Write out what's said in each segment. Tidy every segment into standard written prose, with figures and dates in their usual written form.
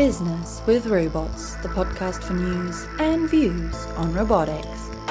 Business with Robots, the podcast for news and views on robotics.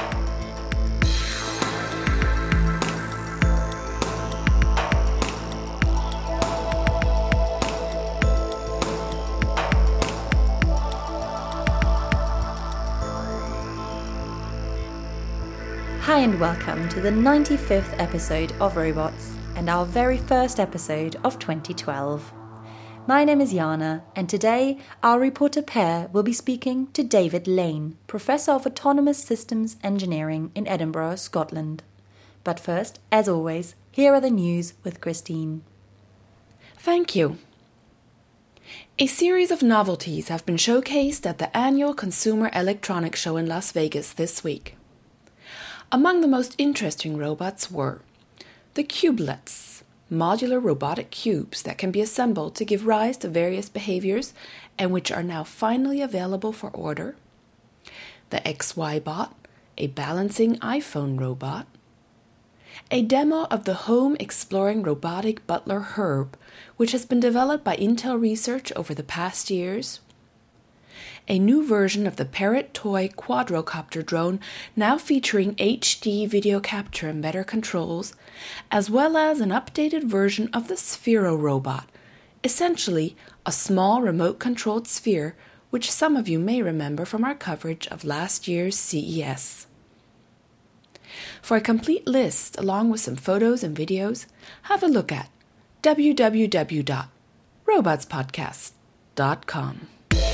Hi and welcome to the 95th episode of Robots and our very first episode of 2012. My name is Jana, and today our reporter Per will be speaking to David Lane, Professor of Autonomous Systems Engineering in Edinburgh, Scotland. But first, as always, here are the news with Christine. Thank you. A series of novelties have been showcased at the annual Consumer Electronics Show in Las Vegas this week. Among the most interesting robots were the Cubelets, modular robotic cubes that can be assembled to give rise to various behaviors and which are now finally available for order. The XYBot, a balancing iPhone robot. A demo of the home exploring robotic butler Herb, which has been developed by Intel Research over the past years. A new version of the Parrot Toy quadrocopter drone now featuring HD video capture and better controls, as well as an updated version of the Sphero robot, essentially a small remote-controlled sphere which some of you may remember from our coverage of last year's CES. For a complete list along with some photos and videos, have a look at www.robotspodcast.com.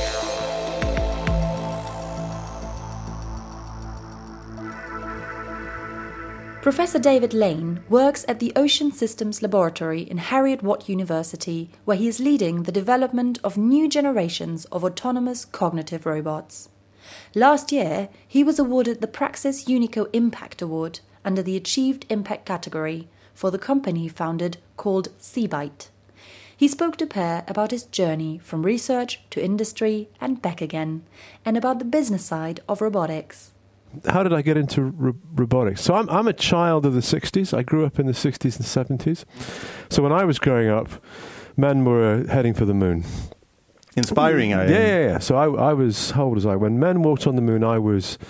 Professor David Lane works at the Ocean Systems Laboratory in Heriot-Watt University, where he is leading the development of new generations of autonomous cognitive robots. Last year, he was awarded the Praxis Unico Impact Award under the Achieved Impact category for the company founded called Seabyte. He spoke to Per about his journey from research to industry and back again, and about the business side of robotics. How did I get into robotics? So I'm a child of the 60s. I grew up in the 60s and 70s. So when I was growing up, men were heading for the moon. Inspiring, I Yeah. So I was, how old was I? When men walked on the moon, I was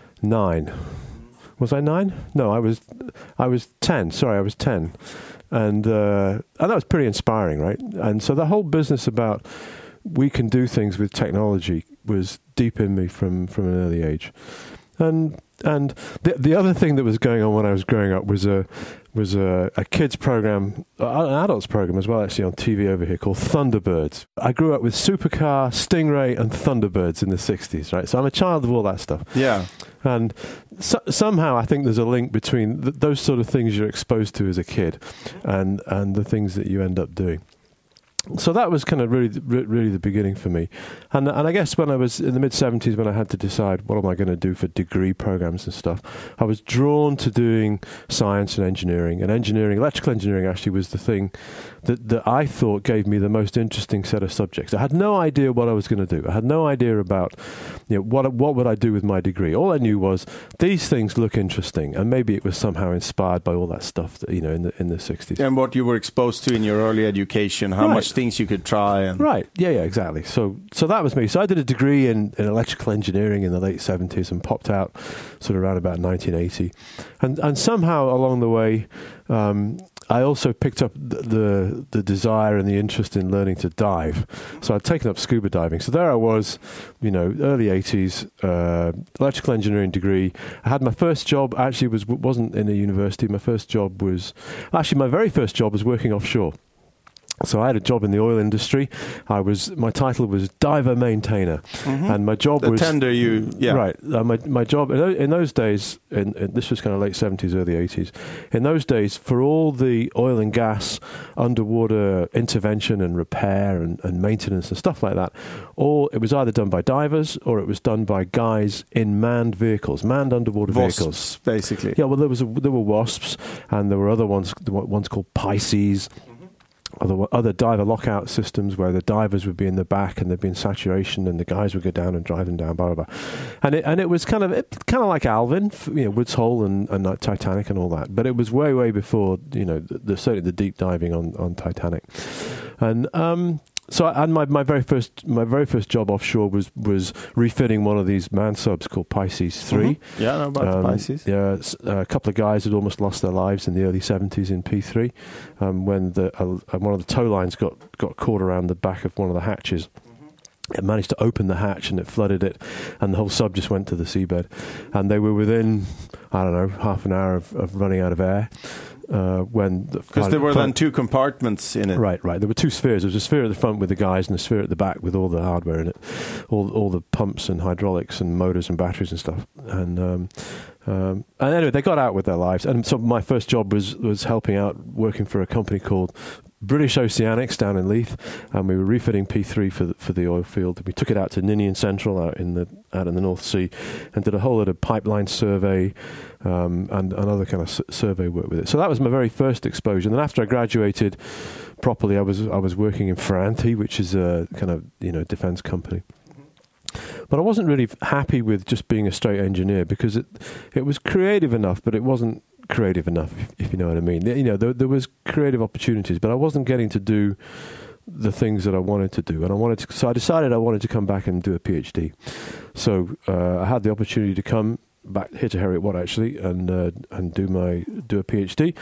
9. Was I 9? No, I was 10. Sorry, I was 10. And that was pretty inspiring, right? And so the whole business about we can do things with technology was deep in me from an early age. And the other thing that was going on when I was growing up was a kids program, an adults program as well, actually on TV over here, called Thunderbirds. I grew up with Supercar, Stingray, and Thunderbirds in the 60s, right? So I'm a child of all that stuff. Yeah. And somehow I think there's a link between those sort of things you're exposed to as a kid and the things that you end up doing. So that was kind of really the beginning for me. And I guess when I was in the mid-70s, when I had to decide what am I going to do for degree programs and stuff, I was drawn to doing science and engineering. And electrical engineering actually was the thing that I thought gave me the most interesting set of subjects. I had no idea what I was going to do. I had no idea about what would I do with my degree. All I knew was these things look interesting, and maybe it was somehow inspired by all that stuff that, in the 60s. And what you were exposed to in your early education, how much things you could try. Right, yeah, exactly. So that was me. So I did a degree in electrical engineering in the late 70s and popped out sort of around about 1980. And somehow along the way, I also picked up the desire and the interest in learning to dive. So I'd taken up scuba diving. So there I was, early 80s, electrical engineering degree. I had my first job, actually wasn't in a university. My very first job was working offshore. So I had a job in the oil industry. My title was diver maintainer, and my job was tender. Right. My job in those days, this was kind of late 70s, early 80s. In those days, for all the oil and gas underwater intervention and repair and maintenance and stuff like that, it was either done by divers or it was done by guys in manned underwater vehicles, basically. Yeah. Well, there were Wasps, and there were other ones called Pisces. Other diver lockout systems where the divers would be in the back and there'd be in saturation and the guys would go down and drive them down, blah, blah, blah. And it was kind of like Alvin, Woods Hole and Titanic and all that. But it was way before, certainly the deep diving on Titanic. And my very first job offshore was refitting one of these man subs called Pisces 3. Mm-hmm. Yeah, I know about the Pisces. Yeah, a couple of guys had almost lost their lives in the early 70s in P3 when one of the tow lines got caught around the back of one of the hatches. It managed to open the hatch and it flooded it, and the whole sub just went to the seabed. And they were within, I don't know, half an hour of running out of air. Because there were then two compartments in it. Right. There were two spheres. There was a sphere at the front with the guys and a sphere at the back with all the hardware in it, all the pumps and hydraulics and motors and batteries and stuff. And anyway, they got out with their lives. And so my first job was helping out, working for a company called British Oceanics down in Leith, and we were refitting P3 for the oil field. We took it out to Ninian Central out in the North Sea, and did a whole lot of pipeline survey and other kind of survey work with it. So that was my very first exposure. And then after I graduated properly, I was working in Ferranti, which is a kind of defence company. But I wasn't really happy with just being a straight engineer, because it was creative enough, but it wasn't creative enough, if you know what I mean. There was creative opportunities, but I wasn't getting to do the things that I wanted to do, and so I decided I wanted to come back and do a PhD. So I had the opportunity to come back here to Heriot-Watt actually, and do a PhD.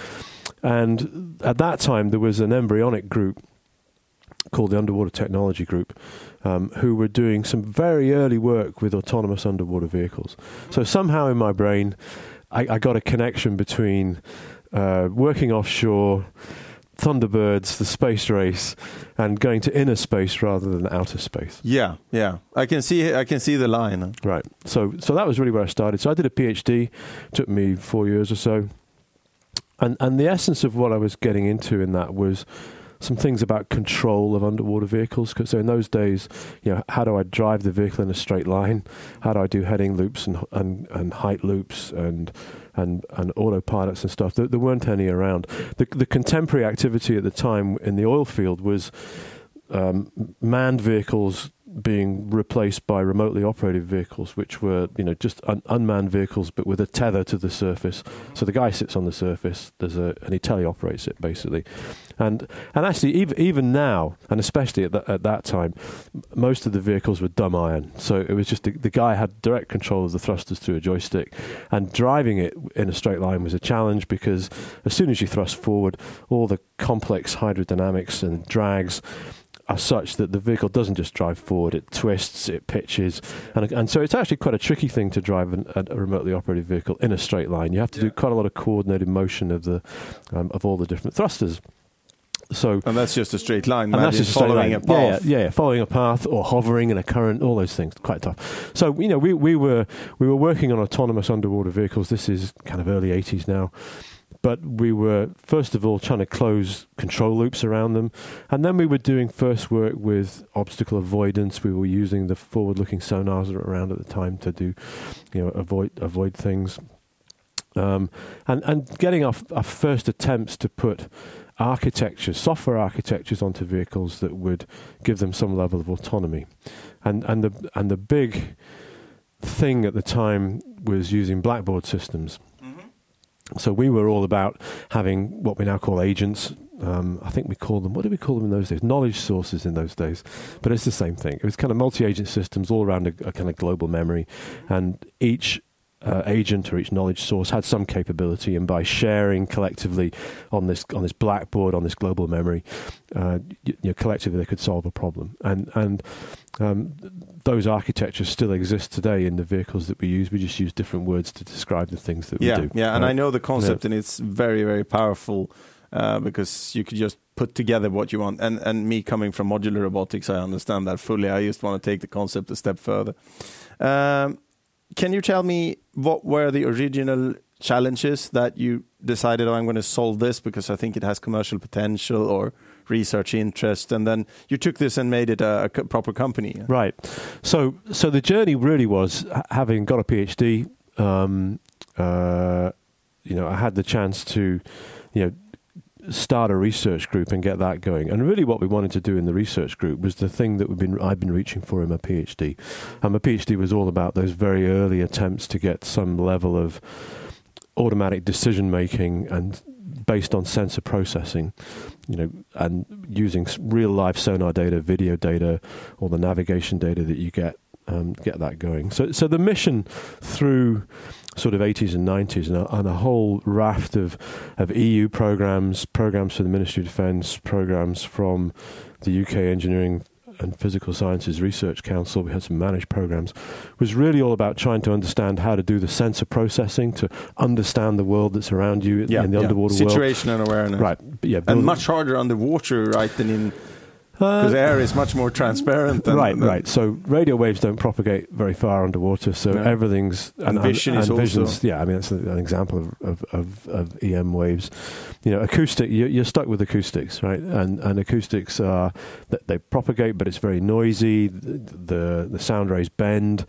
And at that time there was an embryonic group called the Underwater Technology Group, who were doing some very early work with autonomous underwater vehicles. So somehow in my brain I got a connection between working offshore, Thunderbirds, the space race, and going to inner space rather than outer space. Yeah. I can see the line. Right. So that was really where I started. So I did a PhD. It took me 4 years or so. And the essence of what I was getting into in that was some things about control of underwater vehicles. So in those days, how do I drive the vehicle in a straight line? How do I do heading loops and height loops and autopilots and stuff? There weren't any around. The contemporary activity at the time in the oil field was manned vehicles being replaced by remotely operated vehicles, which were just unmanned vehicles but with a tether to the surface. So the guy sits on the surface, and he teleoperates it basically. And actually even now, and especially at that time, most of the vehicles were dumb iron. So it was just the guy had direct control of the thrusters through a joystick, and driving it in a straight line was a challenge, because as soon as you thrust forward, all the complex hydrodynamics and drags are such that the vehicle doesn't just drive forward, it twists, it pitches, and so it's actually quite a tricky thing to drive a remotely operated vehicle in a straight line. You have to do quite a lot of coordinated motion of all the different thrusters. And that's just a straight line. And that's just following a path. Yeah, following a path or hovering in a current, all those things, quite tough. So we were working on autonomous underwater vehicles. This is kind of early 80s now. But we were, first of all, trying to close control loops around them. And then we were doing first work with obstacle avoidance. We were using the forward-looking sonars that were around at the time to do, avoid things. And getting our first attempts to put software architectures onto vehicles that would give them some level of autonomy. And the big thing at the time was using Blackboard systems. So we were all about having what we now call agents. I think what did we call them in those days? Knowledge sources in those days. But it's the same thing. It was kind of multi-agent systems all around a kind of global memory. And each agent or each knowledge source had some capability, and by sharing collectively on this Blackboard, on this global memory, collectively they could solve a problem. And those architectures still exist today in the vehicles that we use. We just use different words to describe the things that we do. Yeah, and I know the concept, and it's very, very powerful, because you could just put together what you want. And me coming from modular robotics, I understand that fully. I just want to take the concept a step further. Can you tell me what were the original challenges that you decided, I'm going to solve this because I think it has commercial potential or research interest, and then you took this and made it a proper company? Right. So the journey really was, having got a PhD, I had the chance to, start a research group and get that going. And really what we wanted to do in the research group was the thing that I've been reaching for in my PhD. And my PhD was all about those very early attempts to get some level of automatic decision making and based on sensor processing, and using real life sonar data, video data, or the navigation data that you get that going. So the mission through sort of 80s and 90s and a whole raft of EU programs for the Ministry of Defence, programs from the UK Engineering and Physical Sciences Research Council, we had some managed programs, was really all about trying to understand how to do the sensor processing, to understand the world that's around you in the underwater world. Situational awareness. Right. Yeah, and much harder underwater, right, than in... Because air is much more transparent. Right. So radio waves don't propagate very far underwater. So everything's and vision is vision's, also. Yeah, I mean that's an example of EM waves. Acoustic. You're stuck with acoustics, right? And acoustics are they propagate, but it's very noisy. The sound rays bend.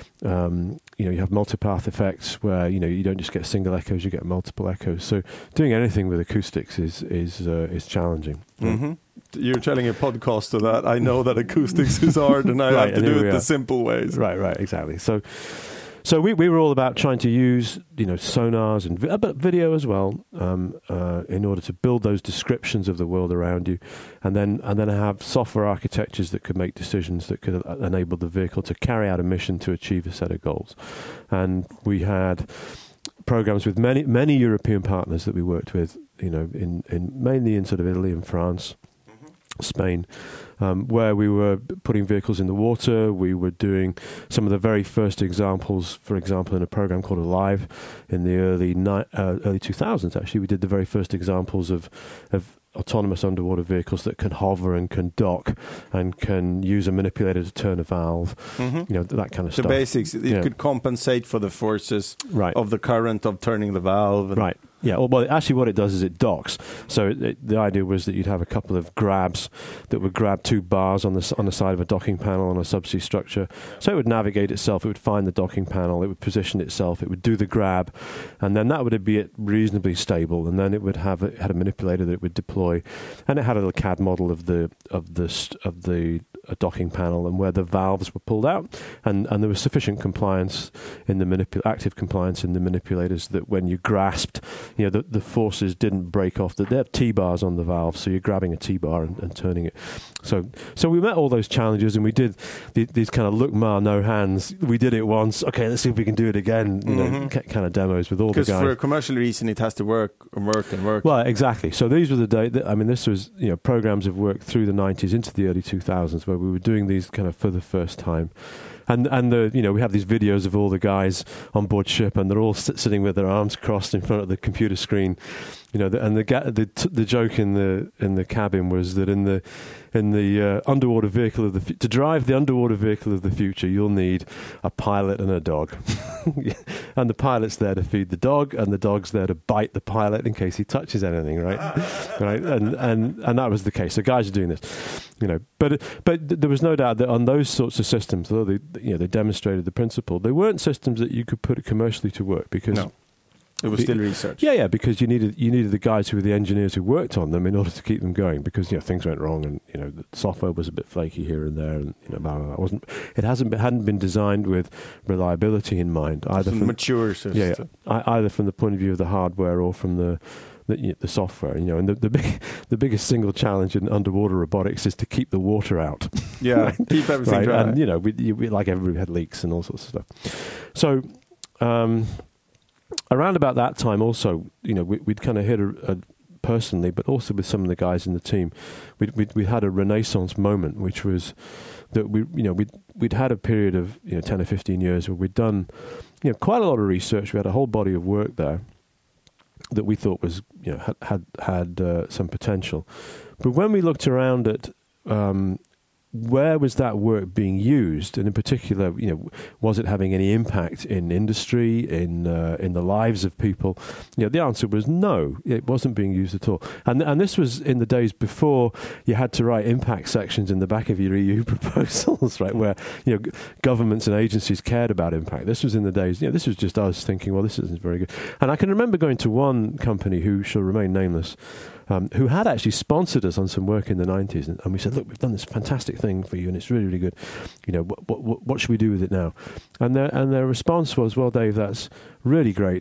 You have multipath effects where you don't just get single echoes, you get multiple echoes. So doing anything with acoustics is challenging. Mm-hmm. You're telling a podcaster that I know that acoustics is hard, and I have to do it the simple ways. Right, exactly. So we were all about trying to use sonars and but video as well in order to build those descriptions of the world around you, and then have software architectures that could make decisions that could enable the vehicle to carry out a mission to achieve a set of goals. And we had programs with many European partners that we worked with, in mainly in sort of Italy and France, Spain, where we were putting vehicles in the water. We were doing some of the very first examples, for example, in a program called Alive in the early 2000s, actually. We did the very first examples of autonomous underwater vehicles that can hover and can dock and can use a manipulator to turn a valve, that kind of stuff. The basics. It could compensate for the forces of the current of turning the valve. Right. Yeah, well, actually what it does is it docks. So the idea was that you'd have a couple of grabs that would grab two bars on the side of a docking panel on a subsea structure. So it would navigate itself, it would find the docking panel, it would position itself, it would do the grab, and then that would be reasonably stable. And then it would had a manipulator that it would deploy, and it had a little CAD model of the docking panel and where the valves were pulled out, and there was sufficient compliance in the active compliance in the manipulators that when you grasped, the forces didn't break off. They have T-bars on the valve, so you're grabbing a T-bar and turning it. So we met all those challenges, and we did these kind of look ma no hands. We did it once. Okay, let's see if we can do it again. Kind of demos with all the guys. Because for a commercial reason, it has to work. Well, exactly. So these were the days. This was programs of work through the 90s into the early 2000s where we were doing these kind of for the first time. And we have these videos of all the guys on board ship, and they're all sitting with their arms crossed in front of the computer screen, and the joke in the cabin was that in the underwater vehicle to drive the underwater vehicle of the future, you'll need a pilot and a dog, and the pilot's there to feed the dog, and the dog's there to bite the pilot in case he touches anything, right? And that was the case. So guys are doing this, but there was no doubt that on those sorts of systems, although they demonstrated the principle, they weren't systems that you could put commercially to work because. No. It was still research. Yeah, because you needed the guys who were the engineers who worked on them in order to keep them going. Because things went wrong, and the software was a bit flaky here and there, and blah, blah, blah. It hadn't been designed with reliability in mind. Either from mature system. Either from the point of view of the hardware or from the software. And the biggest single challenge in underwater robotics is to keep the water out. Yeah, right? Keep everything dry. And we like everybody had leaks and all sorts of stuff. So. Around about that time also, we'd kind of hit personally, but also with some of the guys in the team, we had a renaissance moment, which was that we'd had a period of 10 or 15 years where we'd done quite a lot of research. We had a whole body of work there that we thought was had some potential, but when we looked around at where was that work being used, and in particular, was it having any impact in industry, in the lives of people? The answer was no, it wasn't being used at all. And this was in the days before you had to write impact sections in the back of your EU proposals, right? Where governments and agencies cared about impact. This was in the days. This was just us thinking, well, this isn't very good. And I can remember going to one company who shall remain nameless. Who had actually sponsored us on some work in the 90s. And we said, look, we've done this fantastic thing for you, and it's really, really good. What should we do with it now? And their response was, well, Dave, that's really great.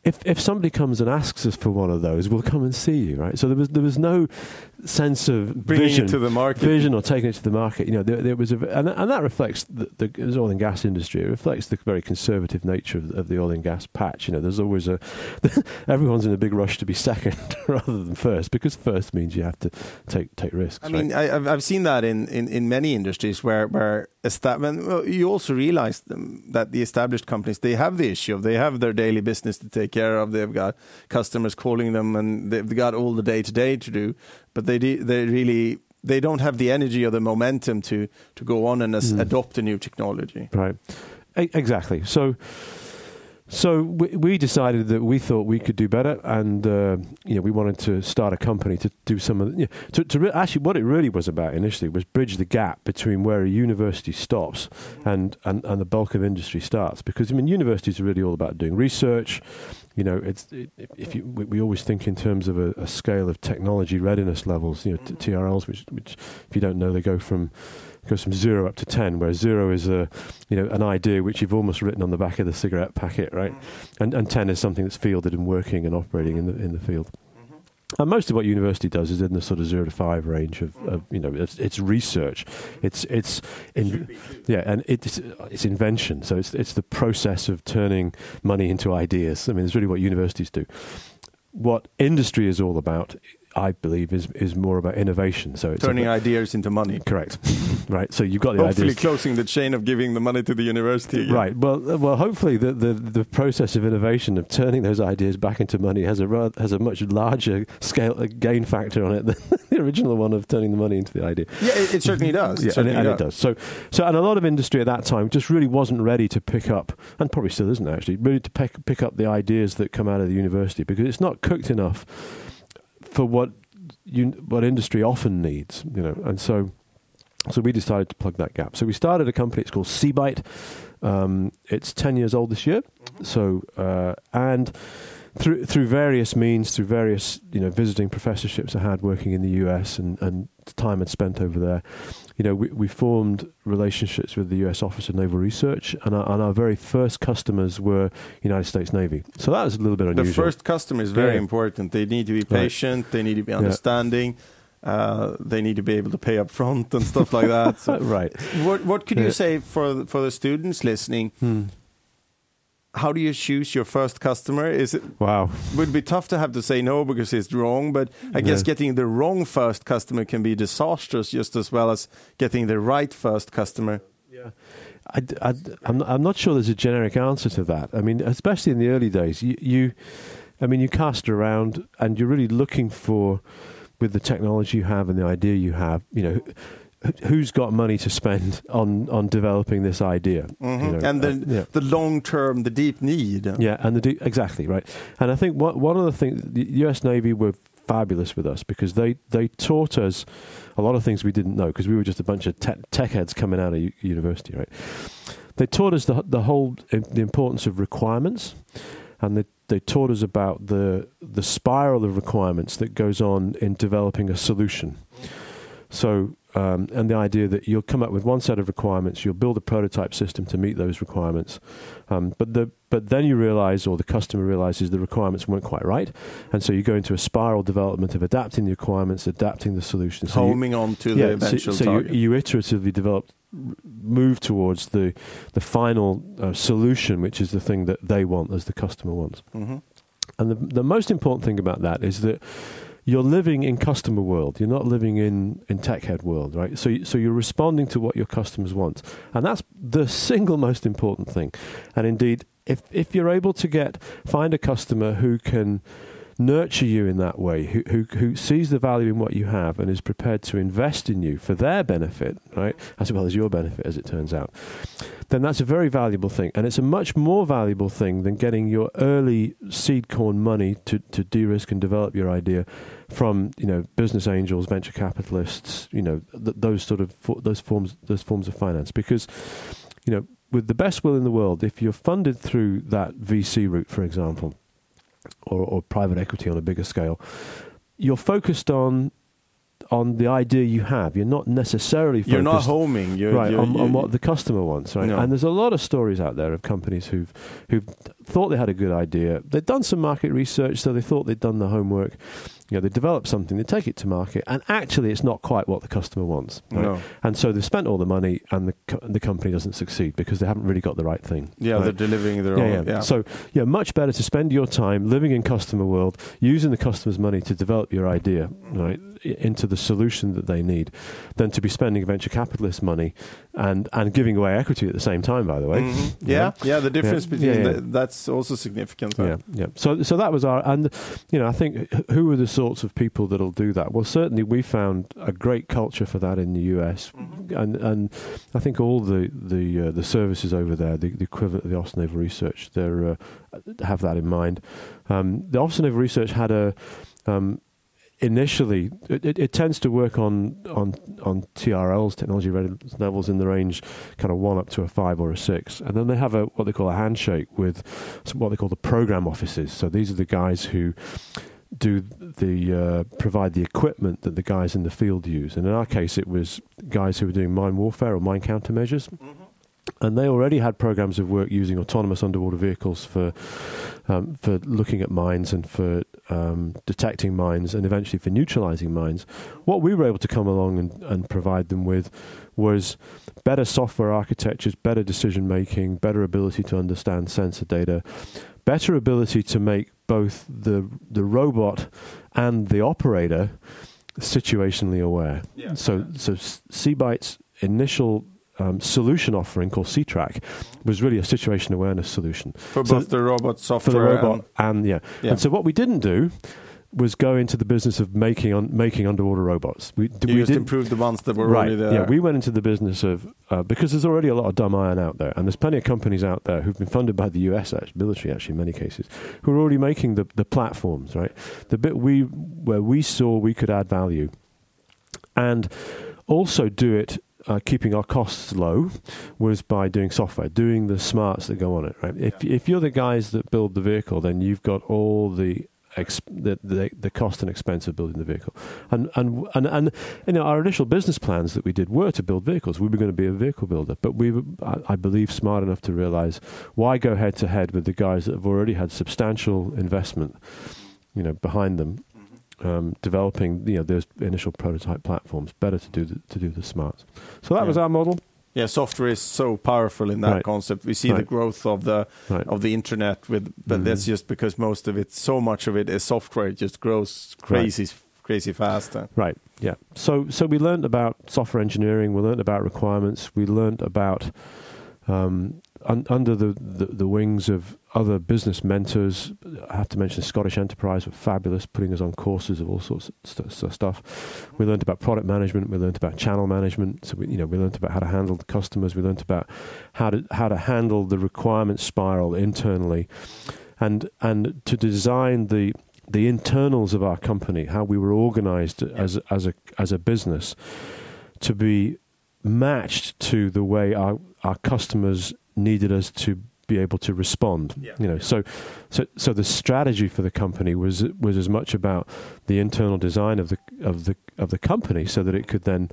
if somebody comes and asks us for one of those, we'll come and see you, right? So there was no sense of bringing it to the market, vision or taking it to the market. There was and that reflects the oil and gas industry. It reflects the very conservative nature of the oil and gas patch. There's always everyone's in a big rush to be second rather than first, because first means you have to take risks. I mean, I've seen that in many industries where you also realize that the established companies, they have the issue of they have their daily business to take care of. They've got customers calling them, and they've got all the day-to-day to do. But they don't have the energy or the momentum to go on and adopt a new technology. Right, exactly. So we decided that we thought we could do better, and we wanted to start a company to do some of actually what it really was about initially was bridge the gap between where a university stops and the bulk of industry starts. Because universities are really all about doing research. We always think in terms of a scale of technology readiness levels. TRLs, which if you don't know, they goes from 0 up to 10, where 0 is an idea which you've almost written on the back of the cigarette packet, right? And 10 is something that's fielded and working and operating in the field. And most of what university does is in the sort of 0 to 5 range of it's research, it's invention. So it's the process of turning money into ideas. I mean, it's really what universities do. What industry is all about, I believe, is more about innovation. So it's turning ideas into money. Correct. Right. So you've got the hopefully ideas. closing the chain of giving the money to the university again. Right. Well, hopefully the process of innovation, of turning those ideas back into money, has a much larger scale gain factor on it than the original one of turning the money into the idea. Yeah, it certainly does. It does. So and a lot of industry at that time just really wasn't ready to pick up, and probably still isn't actually, really to pick up the ideas that come out of the university, because it's not cooked enough for what industry often needs, and so we decided to plug that gap. So we started a company. It's called SeaBite. It's 10 years old this year. So and through various means, through various visiting professorships I had working in the US and time I'd spent over there, we formed relationships with the US Office of Naval Research, and our very first customers were United States Navy. So that was a little bit unusual. The first customer is very important. They need to be patient. Right. They need to be understanding. They need to be able to pay up front and stuff like that. So right. What could you say for the students listening? How do you choose your first customer? Would be tough to have to say no because it's wrong, but I guess getting the wrong first customer can be disastrous just as well as getting the right first customer. Yeah, I'm not sure there's a generic answer to that. I mean, especially in the early days, you cast around and you're really looking for, with the technology you have and the idea you have, who's got money to spend on developing this idea, and the long term, the deep need. Yeah, and exactly right. And I think one of the things, the U.S. Navy were fabulous with us because they taught us a lot of things we didn't know, because we were just a bunch of tech heads coming out of university, right? They taught us the importance of requirements, and they taught us about the spiral of requirements that goes on in developing a solution. So, and the idea that you'll come up with one set of requirements, you'll build a prototype system to meet those requirements, but then you realize, or the customer realizes, the requirements weren't quite right, and so you go into a spiral development of adapting the requirements, adapting the solution, homing on to the eventual target. You iteratively move towards the final solution, which is the thing that they want, as the customer wants. And the most important thing about that is that you're living in customer world. You're not living in tech head world, right? So you're responding to what your customers want, and that's the single most important thing. And indeed, if you're able to find a customer who can nurture you in that way, who sees the value in what you have and is prepared to invest in you for their benefit, right, as well as your benefit, as it turns out, then that's a very valuable thing. And it's a much more valuable thing than getting your early seed corn money to de-risk and develop your idea from business angels, venture capitalists, those forms of finance. Because with the best will in the world, if you're funded through that VC route, for example, or private equity on a bigger scale, you're focused on on the idea you have. You're not necessarily focused. You're not homing. On what the customer wants, right? No. And there's a lot of stories out there of companies who've thought they had a good idea. They'd done some market research, so they thought they'd done the homework. They develop something, they take it to market, and actually it's not quite what the customer wants. Right? No. And so they've spent all the money, and the company doesn't succeed because they haven't really got the right thing. Yeah, right? they're delivering their own. Yeah. So, much better to spend your time living in customer world, using the customer's money to develop your idea, right, into the solution that they need, than to be spending venture capitalist money and giving away equity at the same time, by the way. Mm-hmm. Yeah, the difference between that's also significant. Yeah. So that was and I think who are the sorts of people that'll do that? Well, certainly we found a great culture for that in the US, and I think all the services over there, the equivalent of the Office of Naval Research, they have that in mind. The Office of Naval Research had initially, it tends to work on TRLs, technology readiness levels, in the range kind of 1 up to a 5 or a 6, and then they have what they call a handshake with what they call the program officers. So these are the guys who provide the equipment that the guys in the field use, and in our case it was guys who were doing mine warfare or mine countermeasures. And they already had programs of work using autonomous underwater vehicles for looking at mines and for detecting mines and eventually for neutralizing mines. What we were able to come along and provide them with was better software architectures, better decision making, better ability to understand sensor data, better ability to make both the robot and the operator situationally aware. Yeah. So Seabite's initial solution offering called Seatrack was really a situation awareness solution for both the robot software for the robot and And so what we didn't do was go into the business of making underwater robots. We just improved the ones that were already there. Yeah, we went into the business of because there's already a lot of dumb iron out there, and there's plenty of companies out there who've been funded by the US military, actually, in many cases, who are already making the platforms, right? The bit where we saw we could add value, and also do it. Keeping our costs low was by doing software, doing the smarts that go on it. Right? If you're the guys that build the vehicle, then you've got all the cost and expense of building the vehicle. And our initial business plans that we did were to build vehicles. We were going to be a vehicle builder, but we were, I believe, smart enough to realize why go head to head with the guys that have already had substantial investment, behind them. Developing those initial prototype platforms. Better to do the smarts. So that was our model. Yeah, software is so powerful in that concept. We see the growth of the internet but that's just because so much of it is software. It just grows crazy fast. Right. Yeah. So we learned about software engineering. We learned about requirements. We learned about under the wings of other business mentors. I have to mention Scottish Enterprise were fabulous, putting us on courses of all sorts of stuff. We learned about product management. We learned about channel management. So we learned about how to handle the customers. We learned about how to handle the requirement spiral internally, and to design the internals of our company, how we were organized as a business to be matched to the way our customers needed us to be able to respond. So the strategy for the company was as much about the internal design of the company, so that it could then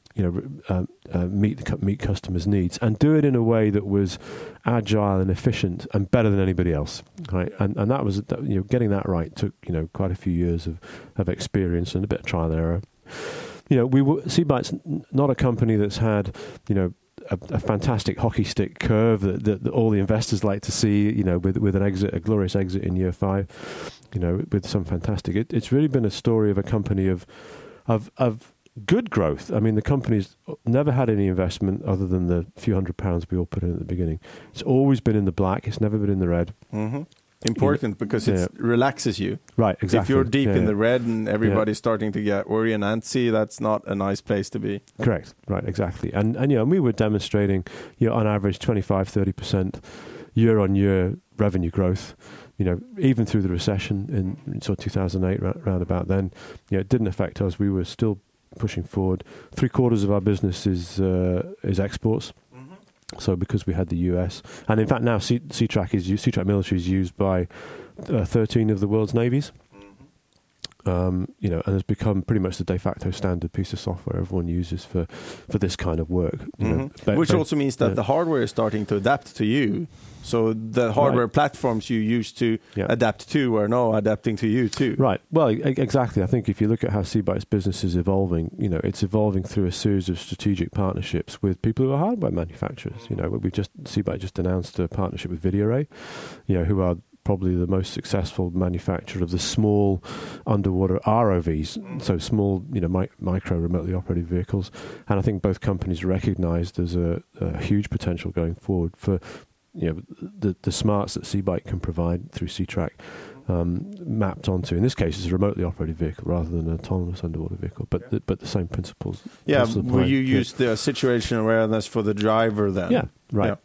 meet customers' needs and do it in a way that was agile and efficient and better than anybody else. Right, and that was getting that right took quite a few years of experience and a bit of trial and error. Seabite's not a company that's had a fantastic hockey stick curve that all the investors like to see, with a glorious exit in year 5, with some fantastic. It's really been a story of a company of good growth. I mean, the company's never had any investment other than the few £100 we all put in at the beginning. It's always been in the black. It's never been in the red. Mm-hmm. Important because it relaxes you. Right, exactly. If you're deep in the red and everybody's starting to get worried and antsy, that's not a nice place to be. Correct. Right, exactly. And we were demonstrating, on average 25-30% year-on-year revenue growth. Even through the recession in sort of 2008, round about then, it didn't affect us. We were still pushing forward. 3/4 of our business is exports. So because we had the US, and in fact now Seatrack Military is used by 13 of the world's navies. you know, and has become pretty much the de facto standard piece of software everyone uses for this kind of work. You know, which also means that the hardware is starting to adapt to you. So the hardware platforms you used to adapt to are now adapting to you too. Right. Well, exactly. I think if you look at how CBITE's business is evolving, you know, it's evolving through a series of strategic partnerships with people who are hardware manufacturers. You know, CBITE just announced a partnership with VideoRay, you know, who are probably the most successful manufacturer of the small underwater ROVs, so small, you know, micro remotely operated vehicles. And I think both companies recognized there's a huge potential going forward for, you know, the smarts that CBITE can provide through C-Track, mapped onto, in this case, it's a remotely operated vehicle rather than an autonomous underwater vehicle, but the same principles. Yeah, will you use the situational awareness for the driver then? Yeah, right.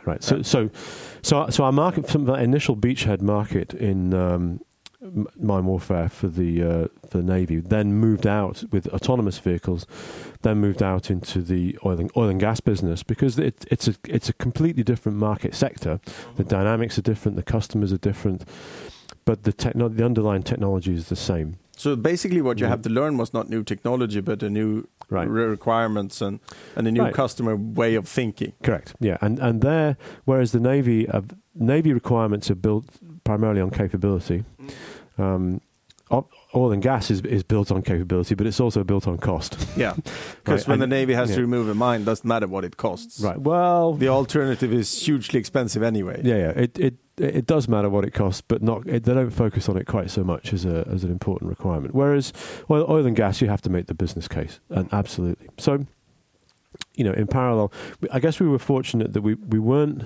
So our market, from that initial beachhead market in mine warfare for the Navy, then moved out with autonomous vehicles, then moved out into the oil and gas business, because it's a completely different market sector. The dynamics are different, the customers are different, but the underlying technology is the same. So basically what you have to learn was not new technology, but a new requirements and a new customer way of thinking. Correct, yeah. And there, whereas the Navy requirements are built primarily on capability, oil and gas is built on capability, but it's also built on cost. Yeah, because when the Navy has to remove a mine, it doesn't matter what it costs. Right, well... The alternative is hugely expensive anyway. Yeah, it does matter what it costs, but they don't focus on it quite so much as an important requirement. Whereas oil and gas, you have to make the business case, and absolutely. So, you know, in parallel, I guess we were fortunate that we weren't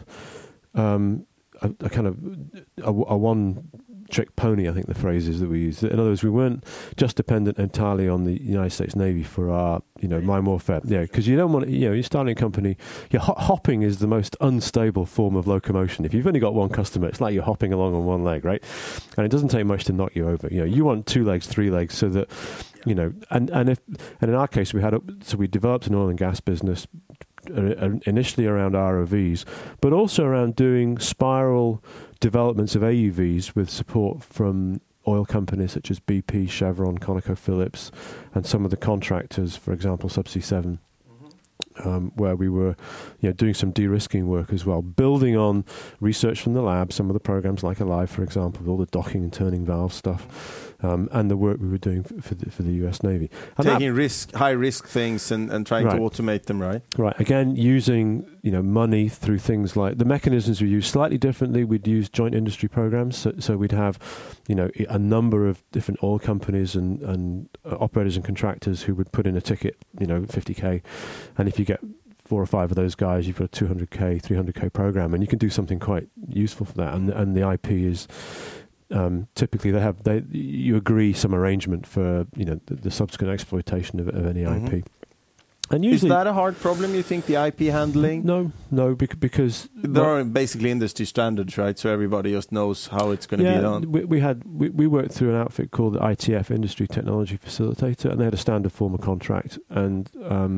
a kind of a one-trick pony, I think the phrase is that we use. In other words, we weren't just dependent entirely on the United States Navy for our, you know, mine warfare. Yeah, because you don't want to, you know, you're starting a company. Hopping is the most unstable form of locomotion. If you've only got one customer, it's like you're hopping along on one leg, right? And it doesn't take much to knock you over. You know, you want 2 legs, 3 legs, so that, you know, and in our case, we developed an oil and gas business initially around ROVs, but also around doing spiral developments of AUVs with support from oil companies such as BP, Chevron, ConocoPhillips, and some of the contractors, for example, Subsea 7, where we were, you know, doing some de-risking work as well, building on research from the lab, some of the programs like Alive, for example, with all the docking and turning valve stuff, and the work we were doing for the US Navy. And taking high risk things and trying to automate them, right? Right. Again, using, you know, money through things like the mechanisms we use slightly differently. We'd use joint industry programs, so we'd have, you know, a number of different oil companies and operators and contractors who would put in a ticket, you know, 50K, and if you get 4 or 5 of those guys, you've got a 200K, 300K program, and you can do something quite useful for that. And the IP is typically you agree some arrangement for, you know, the subsequent exploitation of any IP. And usually, is that a hard problem, you think, the IP handling? No, because there are basically industry standards, right? So everybody just knows how it's going to be done. We worked through an outfit called the ITF, Industry Technology Facilitator, and they had a standard form of contract, and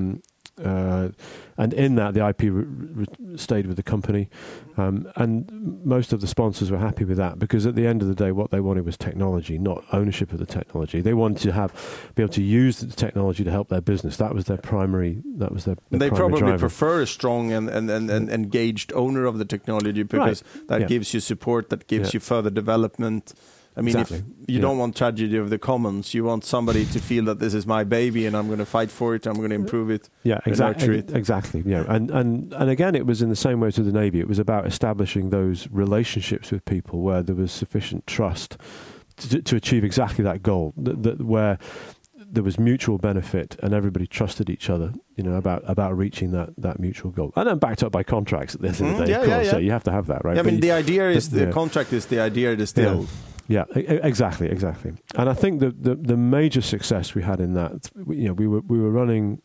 in that the IP stayed with the company, and most of the sponsors were happy with that, because at the end of the day what they wanted was technology, not ownership of the technology. They wanted to be able to use the technology to help their business. That was their primary. They probably driver. Prefer a strong and engaged owner of the technology, because that gives you support, that gives you further development. I mean, exactly. If you don't want tragedy of the commons, you want somebody to feel that this is my baby and I'm going to fight for it, I'm going to improve it. Yeah, exactly. Yeah, and again, it was in the same way to the Navy. It was about establishing those relationships with people where there was sufficient trust to achieve exactly that goal, where there was mutual benefit and everybody trusted each other, you know, about reaching that mutual goal. And then backed up by contracts at the end of the day, of course. So you have to have that, right? Yeah, I mean, the idea is the contract is the idea distilled. Yeah, exactly. And I think the major success we had in that, you know, we were running,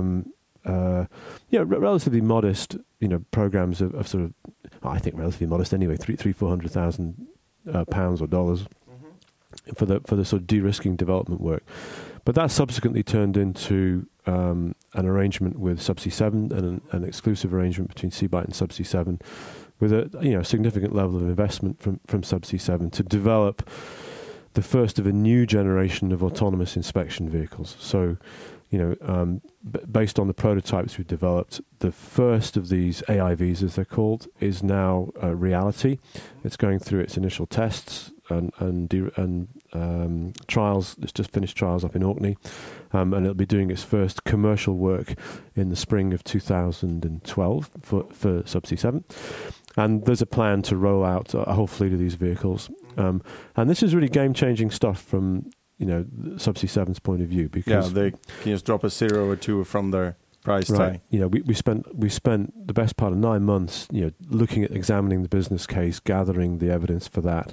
relatively modest, you know, programs of sort of, I think relatively modest anyway, £400,000 or dollars for the sort of de-risking development work. But that subsequently turned into an arrangement with Subsea 7 and an exclusive arrangement between CBITE and Subsea 7, with a significant level of investment from Subsea 7 to develop the first of a new generation of autonomous inspection vehicles. So, based on the prototypes we've developed, the first of these AIVs, as they're called, is now a reality. It's going through its initial tests and trials. It's just finished trials up in Orkney, and it'll be doing its first commercial work in the spring of 2012 for Subsea 7. And there's a plan to roll out a whole fleet of these vehicles. And this is really game-changing stuff from Subsea 7's point of view, because they can just drop a 0 or 2 from their price tag. We spent the best part of 9 months, looking at examining the business case, gathering the evidence for that,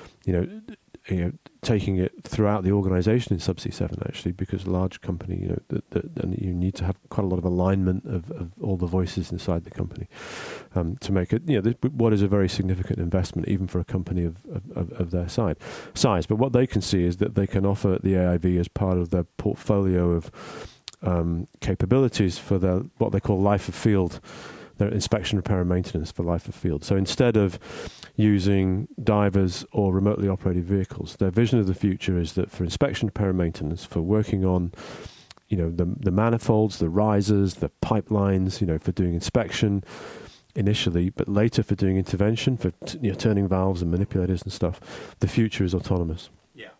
taking it throughout the organisation in Subsea 7, actually, because a large company, and you need to have quite a lot of alignment of all the voices inside the company to make it, what is a very significant investment, even for a company of their size. But what they can see is that they can offer the AIV as part of their portfolio of capabilities for their what they call life of field, their inspection, repair and maintenance for life of field. So instead of using divers or remotely operated vehicles, their vision of the future is that for inspection, repair and maintenance, for working on the manifolds, the risers, the pipelines, for doing inspection initially, but later for doing intervention, for turning valves and manipulators and stuff, the future is autonomous.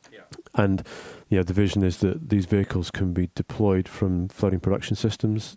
And the vision is that these vehicles can be deployed from floating production systems,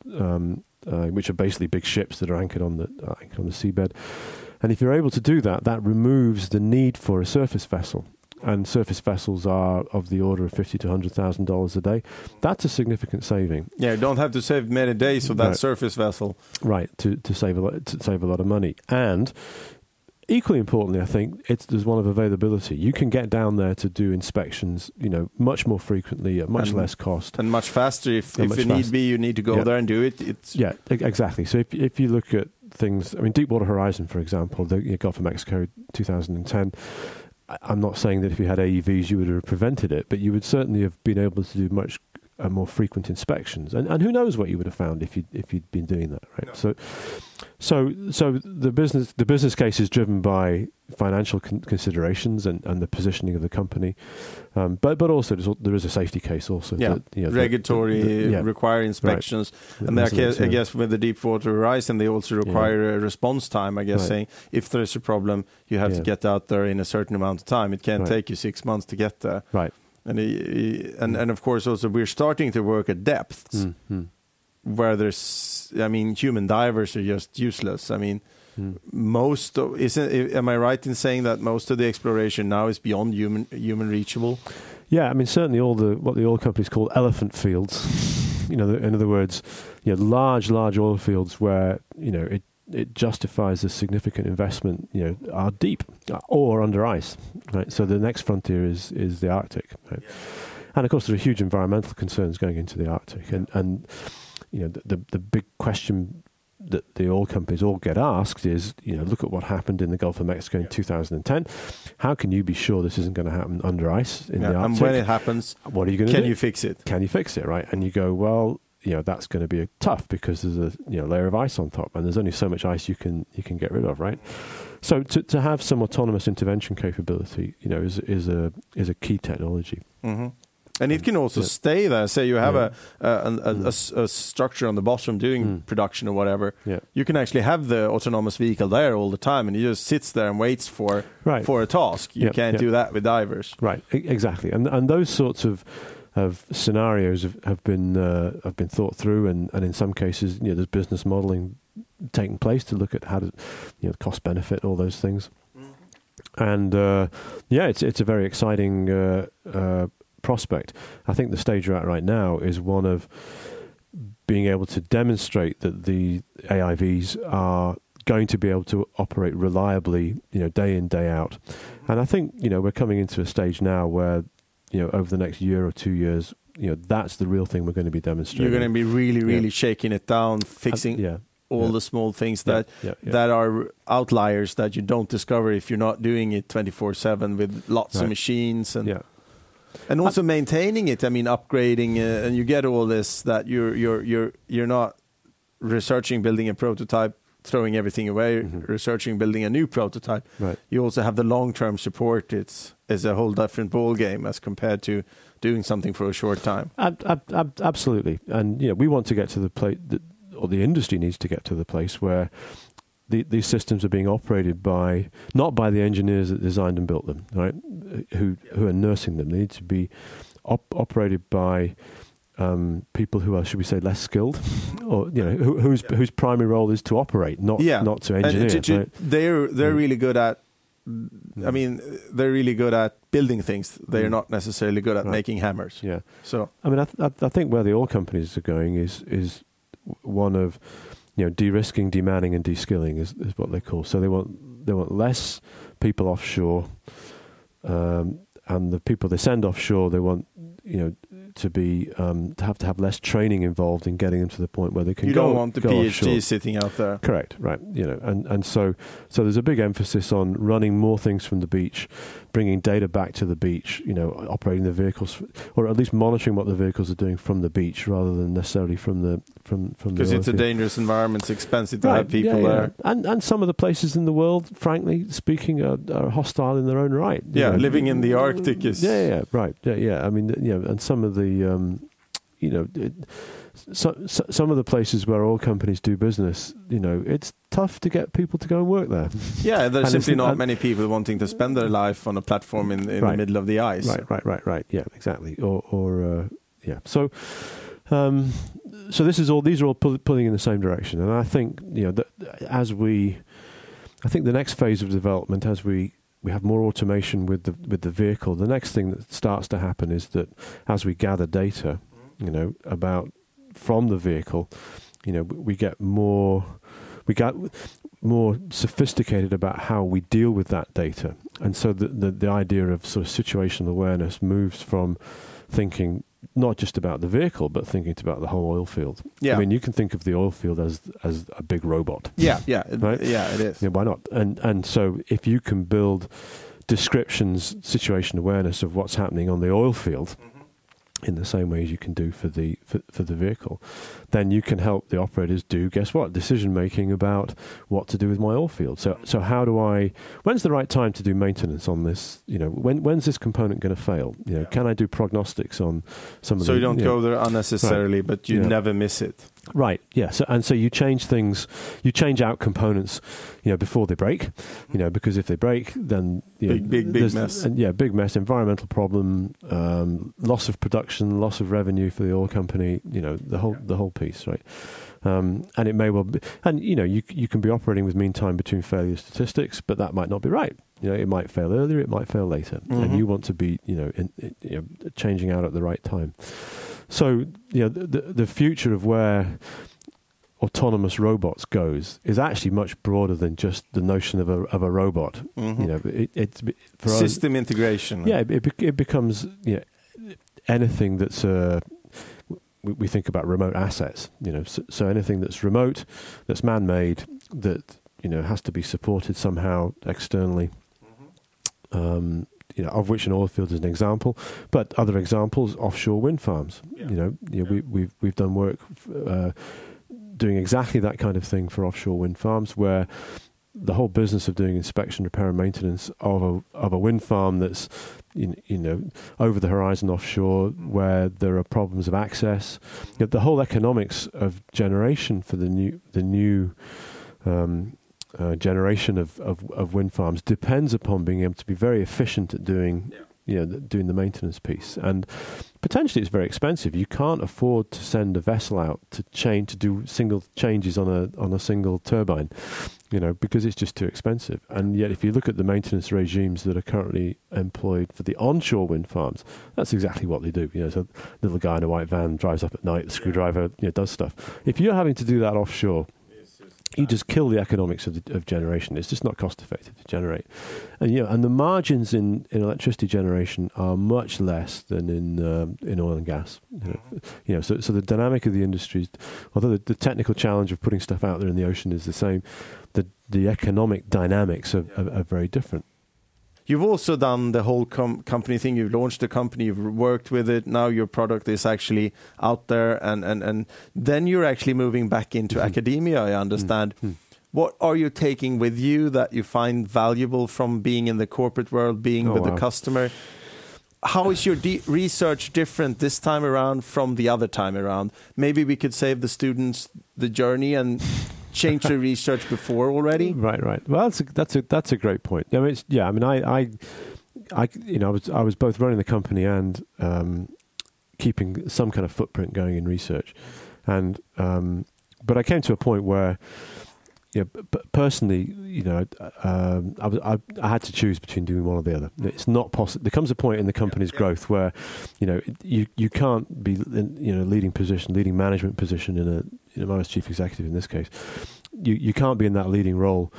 which are basically big ships that are anchored on the seabed. And if you're able to do that, that removes the need for a surface vessel. And surface vessels are of the order of $50,000 to $100,000 a day. That's a significant saving. Yeah, you don't have to save many days for that surface vessel. Right, to save a lot of money. And equally importantly, I think there's one of availability. You can get down there to do inspections, much more frequently at much less cost and much faster. If need be, you need to go there and do it. Exactly. So if you look at things, Deepwater Horizon, for example, the Gulf of Mexico, 2010. I'm not saying that if you had AEVs you would have prevented it, but you would certainly have been able to do much more frequent inspections. And who knows what you would have found if you'd been doing that, right? No. So the business case is driven by financial considerations and the positioning of the company, but also there is a safety case also. Regulatory require inspections, right. And I guess with the Deepwater Horizon they also require a response time. I guess saying if there is a problem, you have to get out there in a certain amount of time. It can't take you 6 months to get there. Right. And of course also we're starting to work at depths where there's, human divers are just useless. Am I right in saying that most of the exploration now is beyond human reachable? Yeah, certainly what the oil companies call elephant fields. In other words, large oil fields where it justifies a significant investment, are deep or under ice, right? So the next frontier is the Arctic, right? And of course there are huge environmental concerns going into the Arctic, and the big question that the oil companies all get asked is, look at what happened in the Gulf of Mexico in 2010. How can you be sure this isn't going to happen under ice in the Arctic? And when it happens, what are you going to do? Can you fix it? Can you fix it, right? And you go, well, that's going to be tough because there's a layer of ice on top, and there's only so much ice you can get rid of, right? So to have some autonomous intervention capability, is a key technology. Mm-hmm. And it can also stay there. Say you have a structure on the bottom doing production or whatever. Yeah. You can actually have the autonomous vehicle there all the time, and it just sits there and waits for a task. You can't do that with divers. Right, exactly. And those sorts of scenarios have been thought through, and in some cases, there's business modelling taking place to look at how to, cost benefit, all those things. And it's a very exciting prospect. I think the stage we're at right now is one of being able to demonstrate that the AIVs are going to be able to operate reliably, day in, day out. And I think, we're coming into a stage now where, over the next year or 2 years, that's the real thing we're going to be demonstrating. You're going to be really shaking it down, fixing all the small things that are outliers that you don't discover if you're not doing it 24/7 with lots of machines and also maintaining it. Upgrading, and you get all this that you're not researching, building a prototype throwing everything away, researching, building a new prototype. Right. You also have the long-term support. It's a whole different ball game as compared to doing something for a short time. Absolutely. And we want to get to the place, or the industry needs to get to the place where these systems are being operated not by the engineers that designed and built them, right? Who are nursing them. They need to be operated by people who are, should we say, less skilled, or whose primary role is to operate, not to engineer. Right? They're really good at. I mean, they're really good at building things. They're not necessarily good at making hammers. Yeah. So I mean, I think where the oil companies are going is one of de-risking, demanning, and de-skilling is what they call. So they want less people offshore, and the people they send offshore, they want to have less training involved in getting them to the point where they can. You don't want the PhD offshore. Sitting out there. Correct, right? And so there's a big emphasis on running more things from the beach, bringing data back to the beach. Operating the vehicles, or at least monitoring what the vehicles are doing from the beach, rather than necessarily from the because it's a dangerous environment. It's expensive to have people there, and some of the places in the world, frankly speaking, are hostile in their own right. Living in the Arctic is right. I mean, and some of the some of the places where oil companies do business, it's tough to get people to go and work there. Yeah, there's simply not many people wanting to spend their life on a platform in the middle of the ice. Right. Yeah, exactly. So these are all pulling in the same direction, and I think I think the next phase of development, as we have more automation with the vehicle, the next thing that starts to happen is that as we gather data, about from the vehicle, we get more sophisticated about how we deal with that data, and so the idea of sort of situational awareness moves from thinking not just about the vehicle, but thinking about the whole oil field. Yeah. I mean, you can think of the oil field as a big robot. Yeah, right? It is. Why not? And so if you can build descriptions, situation awareness of what's happening on the oil field, in the same way as you can do for the vehicle, then you can help the operators do, guess what, decision making about what to do with my oil field. So when's the right time to do maintenance on this? When's this component going to fail? Can I do prognostics on some of the... So you don't go there unnecessarily, but you never miss it. Right. Yeah. So you change things, you change out components, before they break, because if they break, then big mess. Big mess, environmental problem, loss of production, loss of revenue for the oil company, the whole piece, right? And it may well be, and you can be operating with mean time between failure statistics, but that might not be right. It might fail earlier, it might fail later, and you want to be changing out at the right time. So, the future of where autonomous robots goes is actually much broader than just the notion of a robot. It's for system integration. Yeah, it becomes anything that's we think about remote assets. So anything that's remote, that's man-made, that has to be supported somehow externally. Of which an oil field is an example, but other examples, offshore wind farms. We've done work doing exactly that kind of thing for offshore wind farms, where the whole business of doing inspection, repair, and maintenance of a wind farm that's over the horizon offshore, where there are problems of access. The whole economics of generation for the new generation of wind farms depends upon being able to be very efficient at doing the maintenance piece, and potentially it's very expensive. You can't afford to send a vessel out to do single changes on a single turbine, because it's just too expensive. And yet, if you look at the maintenance regimes that are currently employed for the onshore wind farms, that's exactly what they do. So, little guy in a white van drives up at night, the screwdriver does stuff. If you're having to do that offshore, you just kill the economics of generation. It's just not cost effective to generate, and the margins in electricity generation are much less than in oil and gas. So the dynamic of the industry, although the technical challenge of putting stuff out there in the ocean is the same, the economic dynamics are very different. You've also done the whole company thing. You've launched the company, you've worked with it. Now your product is actually out there, and then you're actually moving back into academia, I understand. What are you taking with you that you find valuable from being in the corporate world, being with the customer? How is your research different this time around from the other time around? Maybe we could save the students the journey and change the research before already. Right. Well, that's a great point. I mean, I was both running the company and keeping some kind of footprint going in research, and but I came to a point where, personally, I had to choose between doing one or the other. It's not possible. There comes a point in the company's growth where, you can't be in, leading management position in I was chief executive in this case. You can't be in that leading role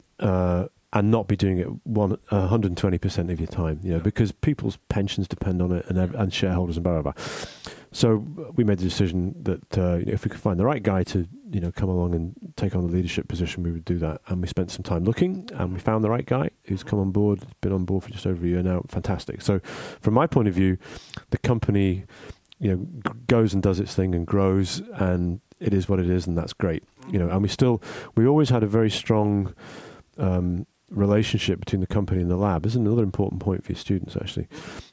and not be doing it 120% of your time, because people's pensions depend on it and shareholders and blah, blah, blah. So we made the decision that if we could find the right guy to, come along and take on the leadership position, we would do that. And we spent some time looking, and we found the right guy who's come on board, been on board for just over a year now. Fantastic. So from my point of view, the company, goes and does its thing and grows, and it is what it is, and that's great. And we always had a very strong relationship between the company and the lab. This is another important point for your students, actually.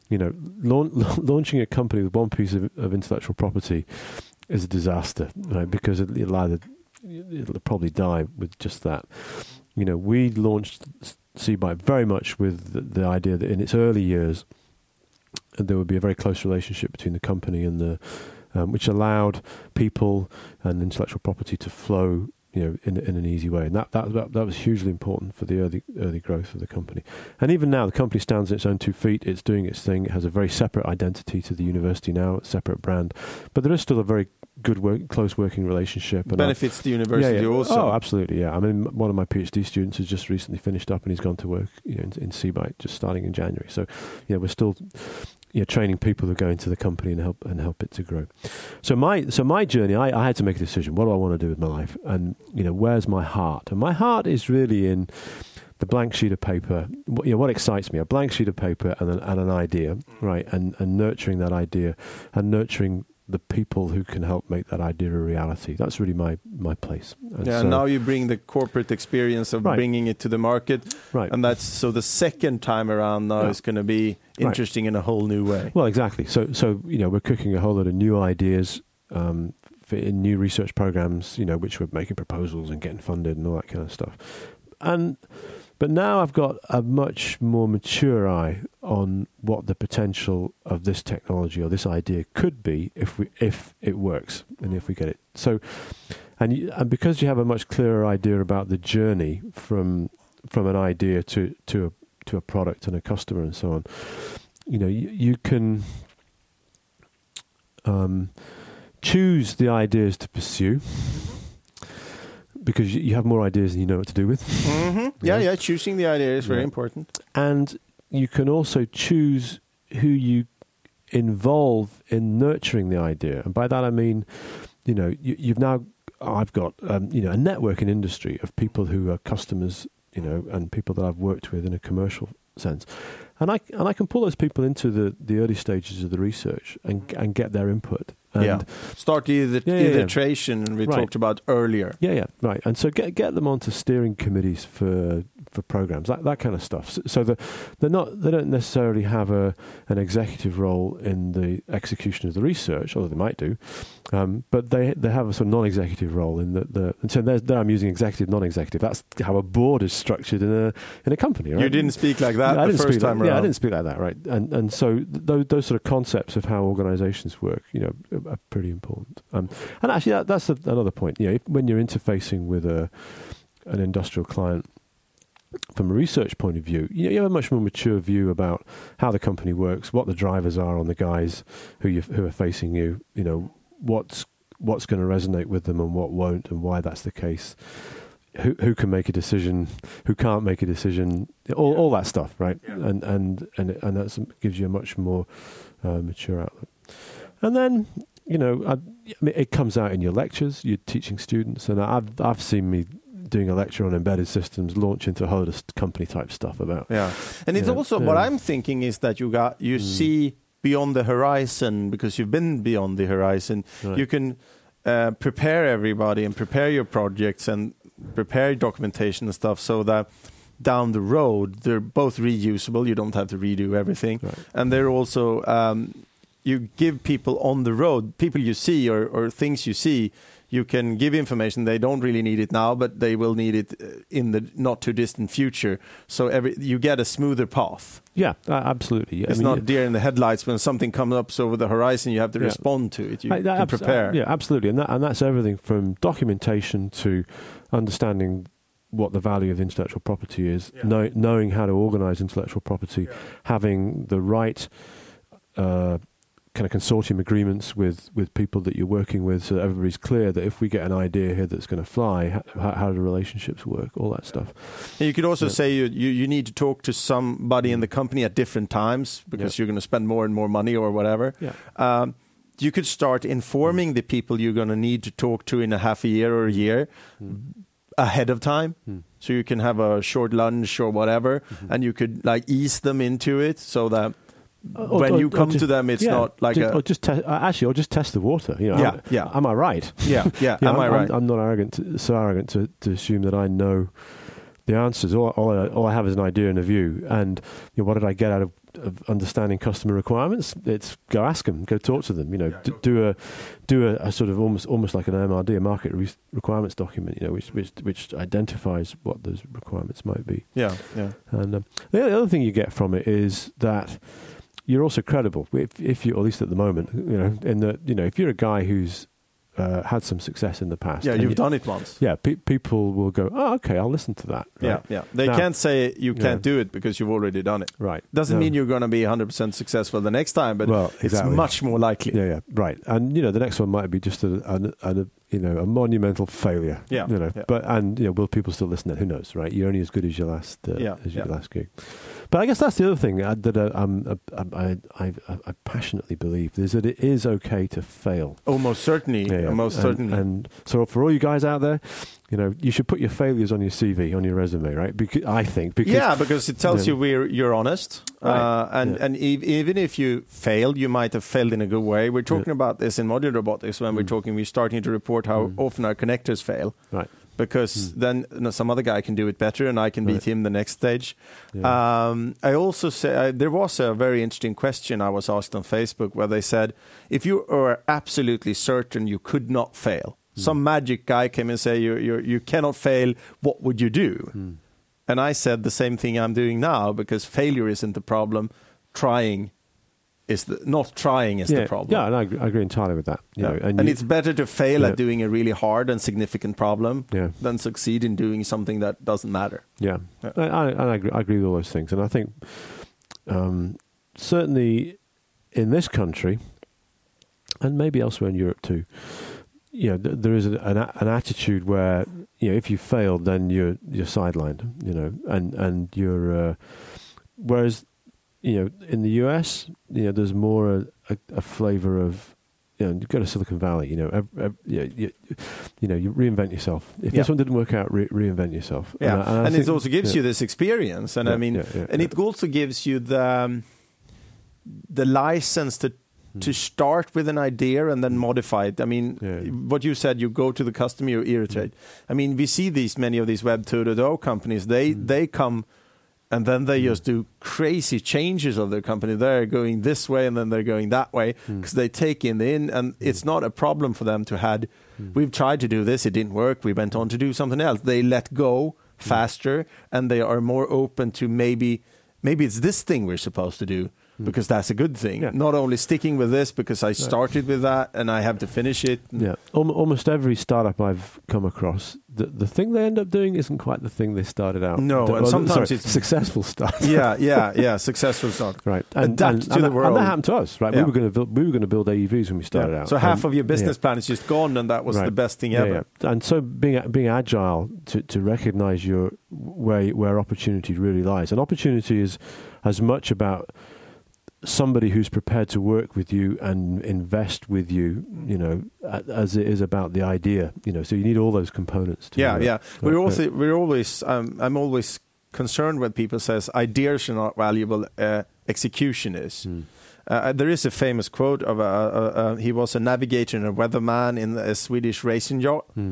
Launching a company with one piece of intellectual property is a disaster, right? Because it'll probably die with just that. We launched CBite very much with the idea that in its early years there would be a very close relationship between the company and the which allowed people and intellectual property to flow, in an easy way, and that was hugely important for the early growth of the company. And even now, the company stands on its own 2 feet. It's doing its thing. It has a very separate identity to the university now, a separate brand, but there is still a very good close working relationship. And benefits the university also. Oh, absolutely, yeah. I mean, one of my PhD students has just recently finished up, and he's gone to work, in CBite, just starting in January. So, we're still training people who go into the company and help it to grow. So my journey, I had to make a decision. What do I want to do with my life? And where's my heart? And my heart is really in the blank sheet of paper. What excites me? A blank sheet of paper and an idea, right? And nurturing that idea and nurturing the people who can help make that idea a reality. That's really my place. And now you bring the corporate experience of bringing it to the market. Right. And that's so the second time around now is going to be interesting in a whole new way. Well, exactly. So we're cooking a whole lot of new ideas in new research programs, which we're making proposals and getting funded and all that kind of stuff. But now I've got a much more mature eye on what the potential of this technology or this idea could be if it works and if we get it. So, and because you have a much clearer idea about the journey from an idea to a product and a customer and so on, you can choose the ideas to pursue. Because you have more ideas than you know what to do with. Mm-hmm. Yeah. Choosing the idea is very important. And you can also choose who you involve in nurturing the idea. And by that I mean, I've got a network in industry of people who are customers, and people that I've worked with in a commercial sense. And I can pull those people into the early stages of the research and get their input. And start the iteration we talked about earlier. Right. And so get them onto steering committees for programs, that kind of stuff. So they don't necessarily have an executive role in the execution of the research, although they might do, but they have a sort of non-executive role in and so there I'm using executive, non-executive. That's how a board is structured in a company. Right? You didn't speak like that the first time around. Yeah, I didn't speak like that, right? And so those sort of concepts of how organisations work, are pretty important. And actually, that's another point. When you're interfacing with an industrial client from a research point of view, you have a much more mature view about how the company works, what the drivers are on the guys who are facing you. What's going to resonate with them and what won't, and why that's the case. Who can make a decision, who can't make a decision, all that stuff, right? Yeah. And that gives you a much more mature outlook. And then it comes out in your lectures. You're teaching students, and I've seen me doing a lecture on embedded systems launch into a whole lot of company type stuff about. Yeah, and it's also what I'm thinking is that you see beyond the horizon, because you've been beyond the horizon. Right. You can prepare everybody and prepare your projects, and prepare documentation and stuff so that down the road they're both reusable. You don't have to redo everything, Right. and they're also you give people on the road, people you see or things you see. You can give information. They don't really need it now, but they will need it in the not too distant future. So you get a smoother path. Yeah, absolutely. It's not deer in the headlights when something comes up over the horizon. You have to respond to it. You can prepare. Yeah, absolutely. And that's everything from documentation to understanding what the value of intellectual property is, knowing how to organize intellectual property, having the right kind of consortium agreements with people that you're working with, so that everybody's clear that if we get an idea here that's going to fly, how do the relationships work, all that stuff. And you could also say you need to talk to somebody in the company at different times because you're going to spend more and more money or whatever. Yeah. You could start informing the people you're going to need to talk to in a half a year or a year ahead of time. So you can have a short lunch or whatever, and you could ease them into it so that when you come to them, it's not like or just test the water. Am I right? Am I right? I'm not so arrogant to assume that I know the answers. All I have is an idea and a view. And what did I get out of understanding customer requirements? It's go ask them, go talk to them. Do a sort of almost like an MRD, a market requirements document. Which identifies what those requirements might be. Yeah. And the other thing you get from it is that you're also credible, if you, or at least at the moment, in that, if you're a guy who's had some success in the past. Yeah, you've done it once. Yeah, people will go, oh, okay, I'll listen to that. Right? Yeah. They can't say you can't do it because you've already done it. Right. Doesn't mean you're going to be 100% successful the next time, but it's much more likely. Yeah, right. And, the next one might be just a monumental failure. Yeah. But will people still listen? Who knows, right? You're only as good as your last last gig. But I guess that's the other thing that I passionately believe is that it is okay to fail. Oh, most certainly. Certainly. And so for all you guys out there, you should put your failures on your CV, on your resume, right? Because it tells you you're honest. Right. And even if you failed, you might have failed in a good way. We're talking about this in modular robotics when we're starting to report how often our connectors fail. Right. Because then some other guy can do it better and I can beat him the next stage. Yeah. I also say there was a very interesting question I was asked on Facebook where they said, if you are absolutely certain you could not fail, some magic guy came and say you cannot fail, what would you do? And I said the same thing I'm doing now, because failure isn't the problem. Trying is the problem. Yeah, and I agree entirely with that. And it's better to fail at doing a really hard and significant problem than succeed in doing something that doesn't matter. Yeah. I agree with all those things. And I think certainly in this country, and maybe elsewhere in Europe too, there is an attitude where if you failed, then you're sidelined. And you're whereas. In the US, there's more a flavor of, you go to Silicon Valley, you reinvent yourself. If this one didn't work out, reinvent yourself. Yeah, and it also gives you this experience, and it also gives you the license to start with an idea and then modify it. I mean, what you said, you go to the customer, you iterate. I mean, we see many of these Web 2.0 companies, they come. And then they just do crazy changes of their company. They're going this way and then they're going that way because they take in, and it's not a problem for them to had. We've tried to do this, it didn't work. We went on to do something else. They let go faster, and they are more open to maybe it's this thing we're supposed to do. Because that's a good thing. Yeah. Not only sticking with this because I started with that and I have to finish it. Yeah, almost every startup I've come across, the thing they end up doing isn't quite the thing they started out. No, and sometimes it's successful start. Successful start. Right, adapt to the world. And that happened to us, right? Yeah. We were going to build AUVs when we started out. So half of your business plan is just gone, and that was the best thing ever. Yeah. And so being agile to recognize where opportunity really lies, and opportunity is as much about somebody who's prepared to work with you and invest with you, as it is about the idea, so you need all those components. We're always, I'm always concerned when people says ideas are not valuable, execution is. There is a famous quote of he was a navigator and a weatherman in a Swedish racing yacht.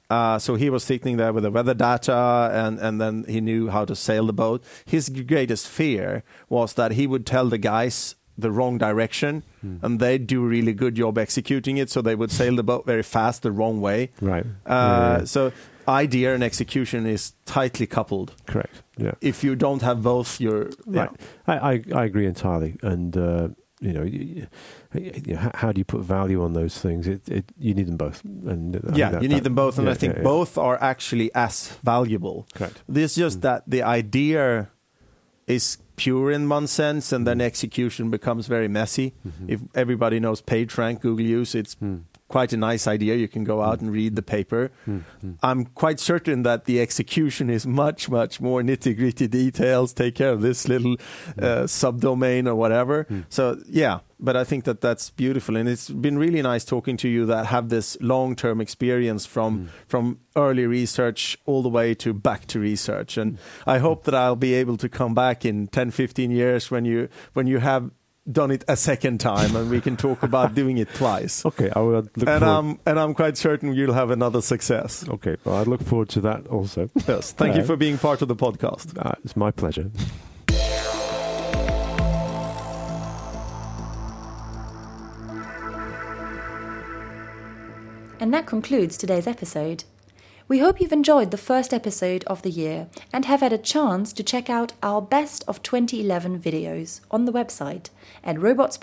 So he was sitting there with the weather data, and then he knew how to sail the boat. His greatest fear was that he would tell the guys the wrong direction, and they'd do a really good job executing it, so they would sail the boat very fast the wrong way. Right. So idea and execution is tightly coupled. Correct. Yeah. If you don't have both, you're... Right. I agree entirely. And, how do you put value on those things? You need them both. And you need them both. And I think both are actually as valuable. Correct. It's just that the idea is pure in one sense, and then execution becomes very messy. If everybody knows PageRank, Google use, it's quite a nice idea. You can go out and read the paper. I'm quite certain that the execution is much, much more nitty-gritty details, take care of this little subdomain or whatever. So, yeah, but I think that that's beautiful. And it's been really nice talking to you that have this long-term experience from early research all the way to back to research. And I hope that I'll be able to come back in 10, 15 years when you have done it a second time, and we can talk about doing it twice. Okay, I will look forward. And I'm quite certain you'll have another success. Okay, well, I look forward to that also. Yes, thank you for being part of the podcast. It's my pleasure. And that concludes today's episode. We hope you've enjoyed the first episode of the year and have had a chance to check out our Best of 2011 videos on the website at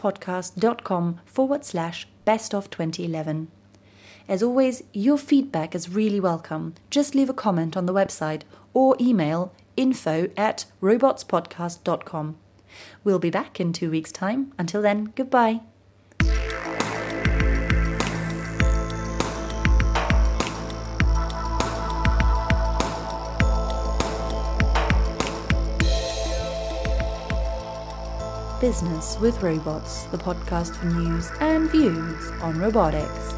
robotspodcast.com/best of 2011. As always, your feedback is really welcome. Just leave a comment on the website or email info@robotspodcast.com. We'll be back in 2 weeks' time. Until then, goodbye. Business with Robots, the podcast for news and views on robotics.